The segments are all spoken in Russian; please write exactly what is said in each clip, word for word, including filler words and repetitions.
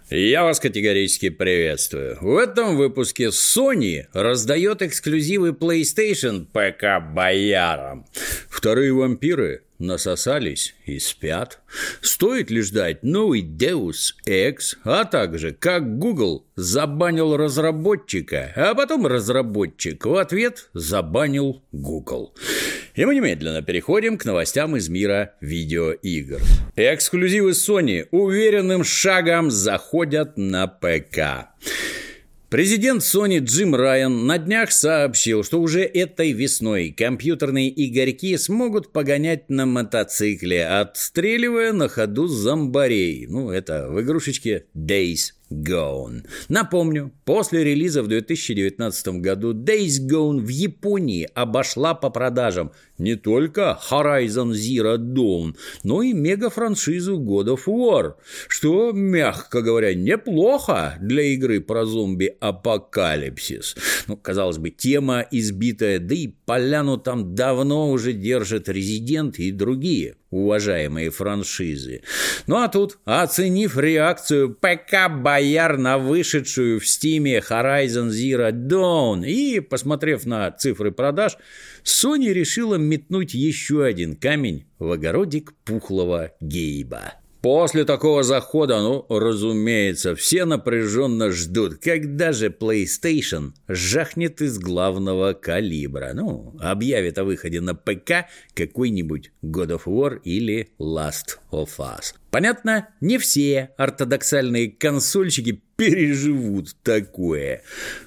Я вас категорически приветствую. В этом выпуске Sony раздает эксклюзивы PlayStation ПК боярам. Вторые вампиры насосались и спят. Стоит ли ждать новый Deus Ex, а также как Google забанил разработчика, а потом разработчик в ответ забанил Google. И мы немедленно переходим к новостям из мира видеоигр. Эксклюзивы Sony уверенным шагом заходят на ПК. Президент Sony Джим Райан на днях сообщил, что уже этой весной компьютерные игорьки смогут погонять на мотоцикле, отстреливая на ходу зомбарей. Ну, это в игрушечке Days Gone. Напомню, после релиза в две тысячи девятнадцатом году Days Gone в Японии обошла по продажам не только Horizon Zero Dawn, но и мега-франшизу God of War, что, мягко говоря, неплохо для игры про зомби-апокалипсис. Ну, казалось бы, тема избитая, да и поляну там давно уже держат Resident и другие уважаемые франшизы. Ну а тут, оценив реакцию ПК-бояр на вышедшую в Стиме Horizon Zero Dawn и посмотрев на цифры продаж, Sony решила метнуть еще один камень в огородик пухлого Гейба. После такого захода, ну, разумеется, все напряженно ждут, когда же PlayStation жахнет из главного калибра. Ну, объявит о выходе на ПК какой-нибудь God of War или Last of Us. Понятно, не все ортодоксальные консольщики переживут такое.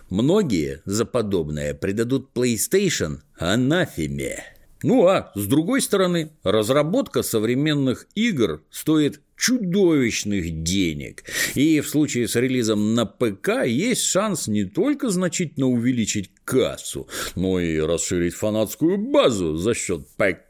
Многие за подобное предадут PlayStation анафеме. Ну а с другой стороны, разработка современных игр стоит чудовищных денег. И в случае с релизом на ПК есть шанс не только значительно увеличить кассу, но и расширить фанатскую базу за счет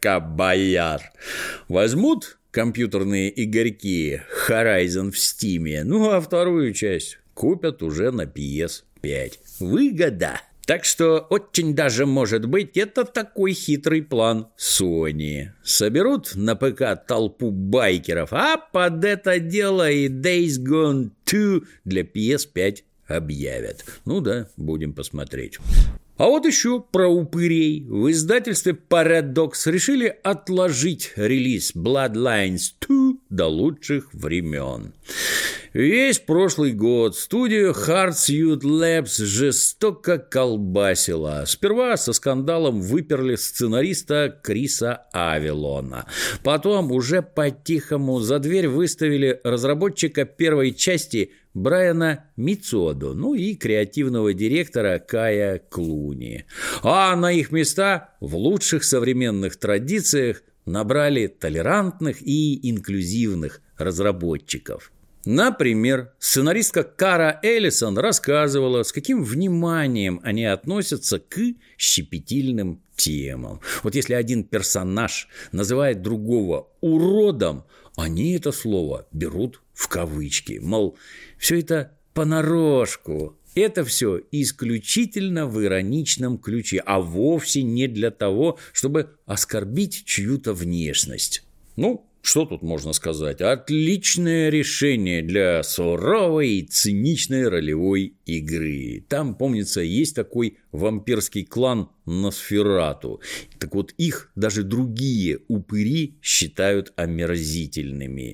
ПК-бояр. Возьмут компьютерные игорьки Horizon в Стиме, ну а вторую часть купят уже на пи эс пять. Выгода! Так что очень даже может быть это такой хитрый план Sony. Соберут на ПК толпу байкеров, а под это дело и Days Gone два для пи эс пять объявят. Ну да, будем посмотреть. А вот еще про упырей. В издательстве Paradox решили отложить релиз Bloodlines два до лучших времен. Весь прошлый год студию Hardsuit Labs жестоко колбасила. Сперва со скандалом выперли сценариста Криса Авилона. Потом уже по-тихому за дверь выставили разработчика первой части Брайана Мицодо, ну и креативного директора Кая Клуни. А на их места в лучших современных традициях набрали толерантных и инклюзивных разработчиков. Например, сценаристка Кара Эллисон рассказывала, с каким вниманием они относятся к щепетильным темам. Вот если один персонаж называет другого уродом, они это слово берут в кавычки. Мол, все это понарошку. Это все исключительно в ироничном ключе, а вовсе не для того, чтобы оскорбить чью-то внешность. Ну, что тут можно сказать? Отличное решение для суровой и циничной ролевой игры. Там, помнится, есть такой вампирский клан Носферату. Так вот, их даже другие упыри считают омерзительными.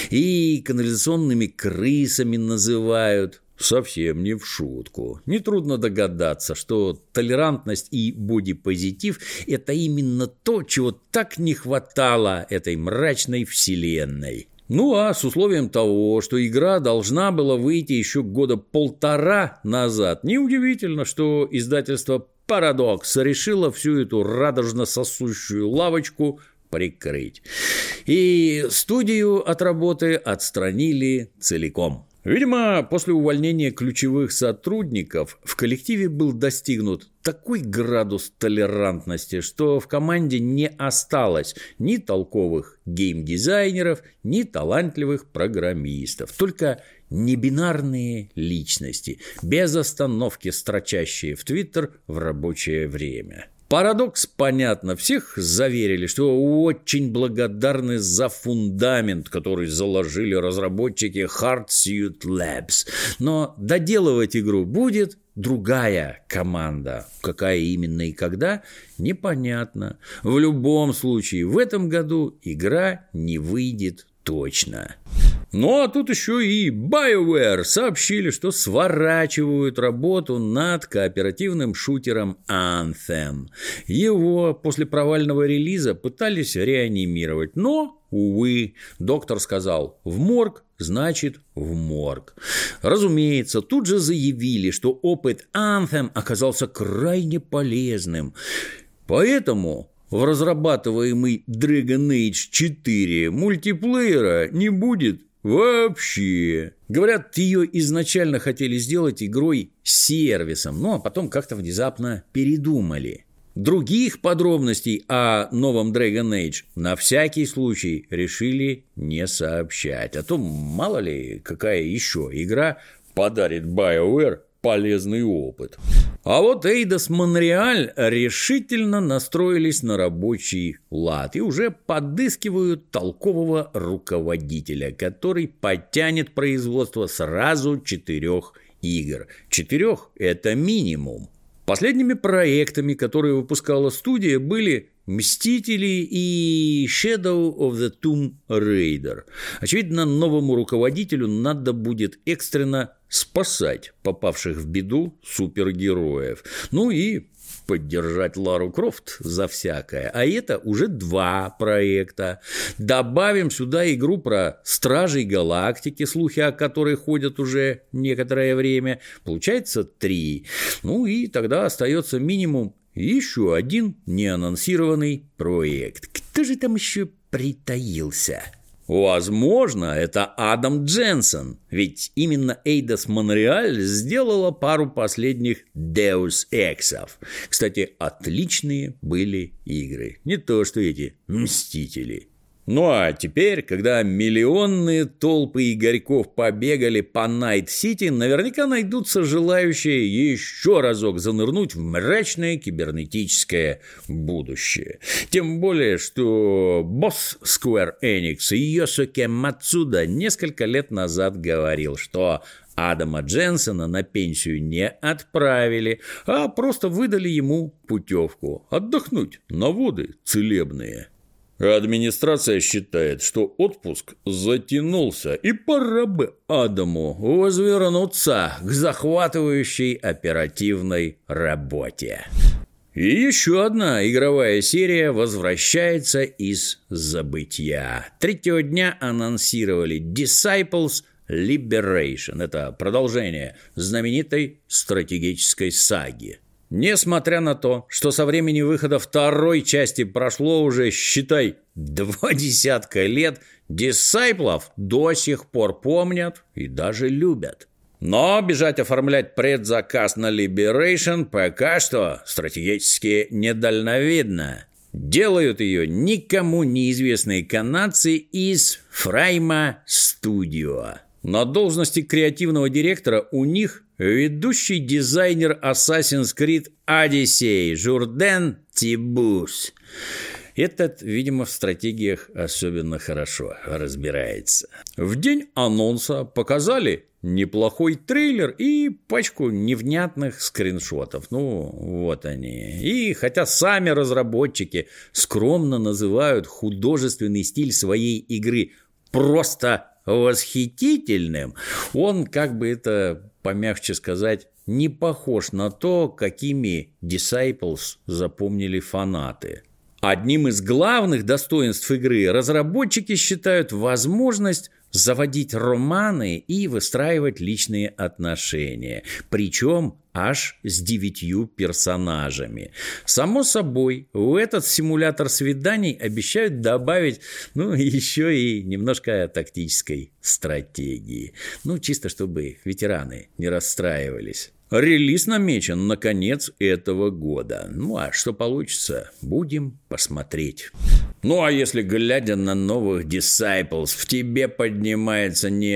И канализационными крысами называют. Совсем не в шутку. Нетрудно догадаться, что толерантность и бодипозитив – это именно то, чего так не хватало этой мрачной вселенной. Ну а с условием того, что игра должна была выйти еще года полтора назад, неудивительно, что издательство Paradox решило всю эту радужно сосущую лавочку прикрыть. И студию от работы отстранили целиком. Видимо, после увольнения ключевых сотрудников в коллективе был достигнут такой градус толерантности, что в команде не осталось ни толковых геймдизайнеров, ни талантливых программистов, только небинарные личности, без остановки строчащие в Твиттер в рабочее время. Парадокс, понятно, всех заверили, что очень благодарны за фундамент, который заложили разработчики Hardsuit Labs. Но доделывать игру будет другая команда. Какая именно и когда, непонятно. В любом случае, в этом году игра не выйдет точно. Ну, а тут еще и BioWare сообщили, что сворачивают работу над кооперативным шутером Anthem. Его после провального релиза пытались реанимировать, но, увы, доктор сказал «в морг, значит в морг». Разумеется, тут же заявили, что опыт Anthem оказался крайне полезным. Поэтому в разрабатываемый Dragon Age четыре мультиплеера не будет вообще. Говорят, ее изначально хотели сделать игрой-сервисом, ну а потом как-то внезапно передумали. Других подробностей о новом Dragon Age на всякий случай решили не сообщать. А то мало ли какая еще игра подарит BioWare полезный опыт. А вот Eidos Montreal решительно настроились на рабочий лад и уже подыскивают толкового руководителя, который подтянет производство сразу четырех игр. Четырех – это минимум. Последними проектами, которые выпускала студия, были «Мстители» и «Shadow of the Tomb Raider». Очевидно, новому руководителю надо будет экстренно спасать попавших в беду супергероев. Ну и поддержать Лару Крофт за всякое. А это уже два проекта. Добавим сюда игру про Стражей Галактики, слухи о которой ходят уже некоторое время. Получается три. Ну и тогда остается минимум еще один неанонсированный проект. Кто же там еще притаился? Возможно, это Адам Дженсен, ведь именно Eidos Montreal сделала пару последних Deus Ex'ов. Кстати, отличные были игры, не то что эти «Мстители». Ну а теперь, когда миллионные толпы игорьков побегали по Найт-Сити, наверняка найдутся желающие еще разок занырнуть в мрачное кибернетическое будущее. Тем более, что босс Square Enix Йосуке Мацуда несколько лет назад говорил, что Адама Дженсена на пенсию не отправили, а просто выдали ему путевку отдохнуть на воды целебные. Администрация считает, что отпуск затянулся, и пора бы Адаму возвернуться к захватывающей оперативной работе. И еще одна игровая серия возвращается из забытья. Третьего дня анонсировали Disciples Liberation. Это продолжение знаменитой стратегической саги. Несмотря на то, что со времени выхода второй части прошло уже, считай, два десятка лет, Дисайплов до сих пор помнят и даже любят. Но бежать оформлять предзаказ на Liberation пока что стратегически недальновидно. Делают ее никому неизвестные канадцы из Frame Studio. На должности креативного директора у них ведущий дизайнер Assassin's Creed Odyssey Журден Тибус. Этот, видимо, в стратегиях особенно хорошо разбирается. В день анонса показали неплохой трейлер и пачку невнятных скриншотов. Ну, вот они. И хотя сами разработчики скромно называют художественный стиль своей игры просто восхитительным, он, как бы это помягче сказать, не похож на то, какими Disciples запомнили фанаты. Одним из главных достоинств игры разработчики считают возможность заводить романы и выстраивать личные отношения, причем аж с девятью персонажами. Само собой, в этот симулятор свиданий обещают добавить, ну, еще и немножко тактической стратегии. Ну, чисто чтобы ветераны не расстраивались. Релиз намечен на конец этого года. Ну, а что получится, будем посмотреть. Ну, а если, глядя на новых Disciples, в тебе поднимается не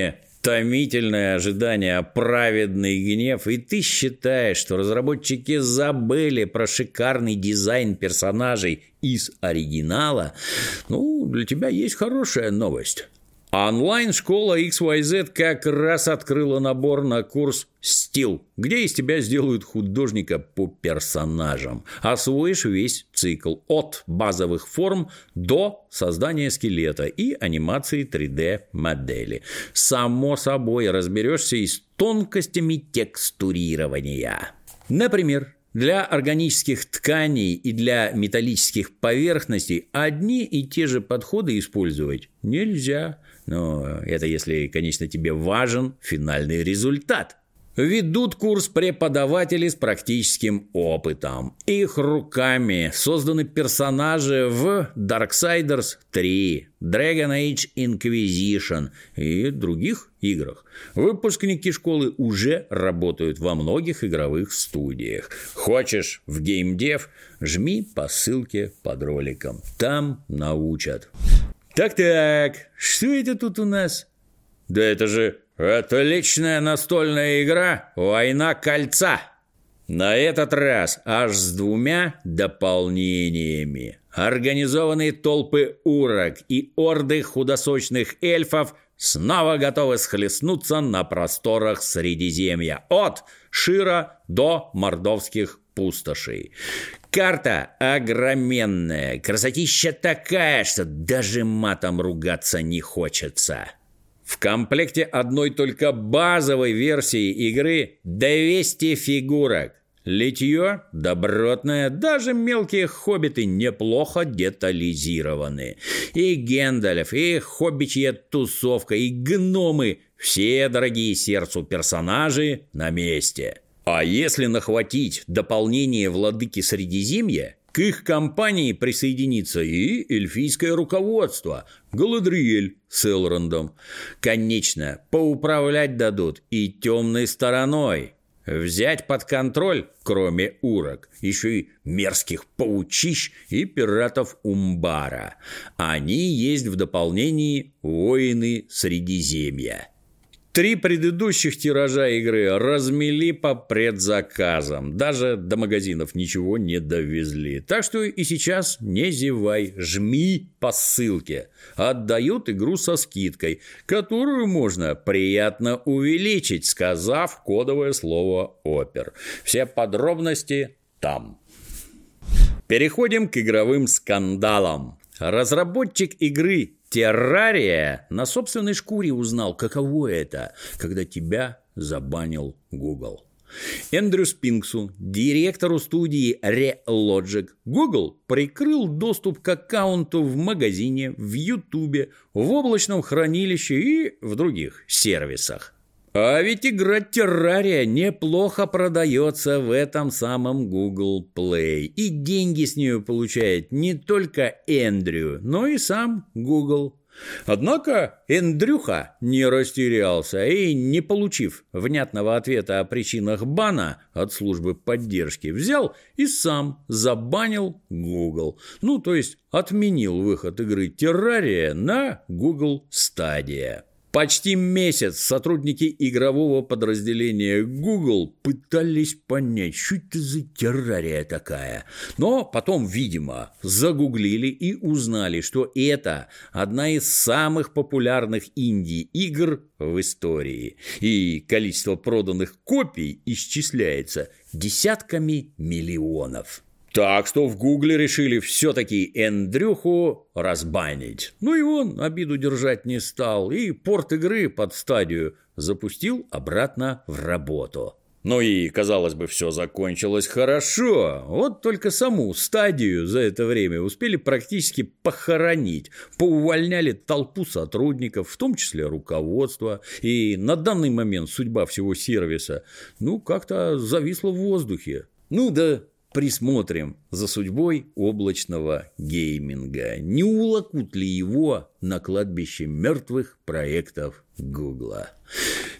Томительное ожидание, праведный гнев, и ты считаешь, что разработчики забыли про шикарный дизайн персонажей из оригинала, ну, для тебя есть хорошая новость. Онлайн-школа икс уай зет как раз открыла набор на курс «Стил», где из тебя сделают художника по персонажам. Освоишь весь цикл от базовых форм до создания скелета и анимации три дэ-модели. Само собой разберешься и с тонкостями текстурирования. Например, для органических тканей и для металлических поверхностей одни и те же подходы использовать нельзя. Но это если, конечно, тебе важен финальный результат. Ведут курс преподаватели с практическим опытом. Их руками созданы персонажи в Darksiders три, Dragon Age Inquisition и других играх. Выпускники школы уже работают во многих игровых студиях. Хочешь в геймдев? Жми по ссылке под роликом. Там научат. Так-так, что это тут у нас? Да это же отличная настольная игра «Война кольца». На этот раз аж с двумя дополнениями. Организованные толпы урок и орды худосочных эльфов снова готовы схлестнуться на просторах Средиземья. От Шира до мордовских пустошей. Карта огроменная, красотища такая, что даже матом ругаться не хочется. В комплекте одной только базовой версии игры двести фигурок. Литье добротное, даже мелкие хоббиты неплохо детализированы. И Гэндальф, и хоббичья тусовка, и гномы – все дорогие сердцу персонажи на месте. А если нахватить дополнение «Владыки Средиземья», к их компании присоединится и эльфийское руководство, Галадриэль с Элрондом. Конечно, поуправлять дадут и темной стороной. Взять под контроль, кроме урок, еще и мерзких паучищ и пиратов Умбара. Они есть в дополнении «Воины Средиземья». Три предыдущих тиража игры размели по предзаказам. Даже до магазинов ничего не довезли. Так что и сейчас не зевай, жми по ссылке. Отдают игру со скидкой, которую можно приятно увеличить, сказав кодовое слово «Опер». Все подробности там. Переходим к игровым скандалам. Разработчик игры Террария на собственной шкуре узнал, каково это, когда тебя забанил Google. Эндрю Спинксу, директору студии Relogic, Google прикрыл доступ к аккаунту в магазине, в Ютубе, в облачном хранилище и в других сервисах. А ведь игра Террария неплохо продается в этом самом Google Play. И деньги с нее получает не только Эндрю, но и сам Google. Однако Эндрюха не растерялся и, не получив внятного ответа о причинах бана от службы поддержки, взял и сам забанил Google. Ну, то есть отменил выход игры Террария на Google Stadia. Почти месяц сотрудники игрового подразделения Google пытались понять, что это за террария такая. Но потом, видимо, загуглили и узнали, что это одна из самых популярных инди-игр в истории. И количество проданных копий исчисляется десятками миллионов. Так что в Гугле решили все-таки Эндрюху разбанить. Ну и он обиду держать не стал, и порт игры под стадию запустил обратно в работу. Ну и, казалось бы, все закончилось хорошо. Вот только саму стадию за это время успели практически похоронить. Поувольняли толпу сотрудников, в том числе руководство. И на данный момент судьба всего сервиса, ну, как-то зависла в воздухе. Ну да... Присмотрим за судьбой облачного гейминга. Не уволокут ли его на кладбище мертвых проектов Гугла?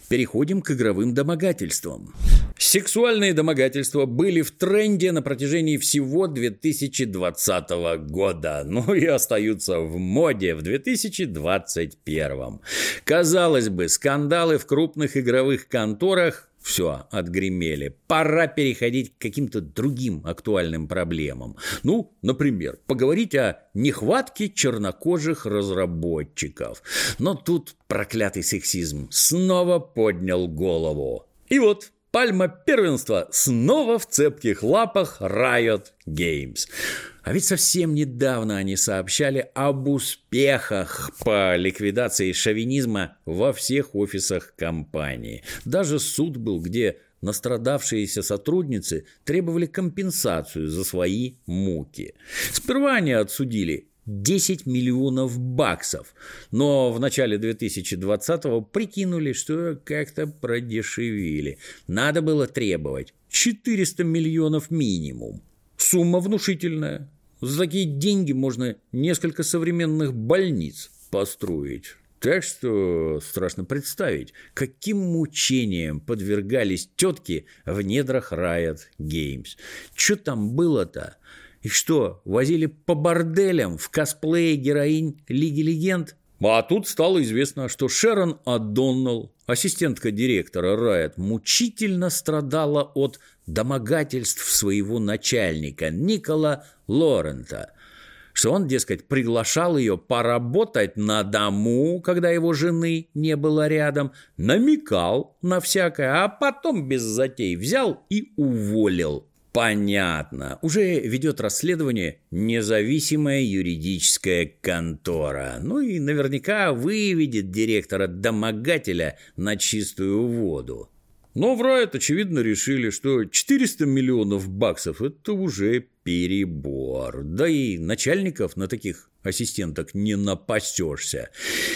Переходим к игровым домогательствам. Сексуальные домогательства были в тренде на протяжении всего две тысячи двадцатого года, ну и остаются в моде в две тысячи двадцать первом. Казалось бы, скандалы в крупных игровых конторах все отгремели. Пора переходить к каким-то другим актуальным проблемам. Ну, например, поговорить о нехватке чернокожих разработчиков. Но тут проклятый сексизм снова поднял голову. И вот пальма первенства снова в цепких лапах Riot Games. А ведь совсем недавно они сообщали об успехах по ликвидации шовинизма во всех офисах компании. Даже суд был, где настрадавшиеся сотрудницы требовали компенсацию за свои муки. Сперва они отсудили десять миллионов баксов, но в начале две тысячи двадцатого прикинули, что как-то продешевили. Надо было требовать четыреста миллионов минимум. Сумма внушительная. За такие деньги можно несколько современных больниц построить. Так что страшно представить, каким мучениям подвергались тетки в недрах Riot Games. Что там было-то? Их что, возили по борделям в косплее героинь Лиги Легенд? А тут стало известно, что Шерон О'Доннелл, ассистентка директора Riot, мучительно страдала от домогательств своего начальника Никола Лорента, что он, дескать, приглашал ее поработать на дому, когда его жены не было рядом, намекал на всякое, а потом без затей взял и уволил. Понятно. Уже ведет расследование независимая юридическая контора. Ну и наверняка выведет директора-домогателя на чистую воду. Но в Riot, очевидно, решили, что четыреста миллионов баксов – это уже перебор. Да и начальников на таких ассистенток не напасешься.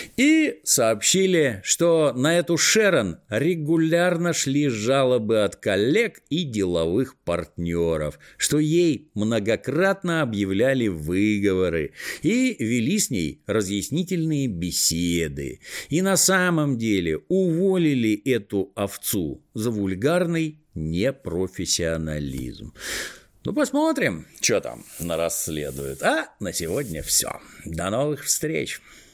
И сообщили, что на эту Шерон регулярно шли жалобы от коллег и деловых партнеров, что ей многократно объявляли выговоры и вели с ней разъяснительные беседы. И на самом деле уволили эту овцу за вульгарный непрофессионализм. Ну, посмотрим, что там расследуют. А на сегодня все. До новых встреч.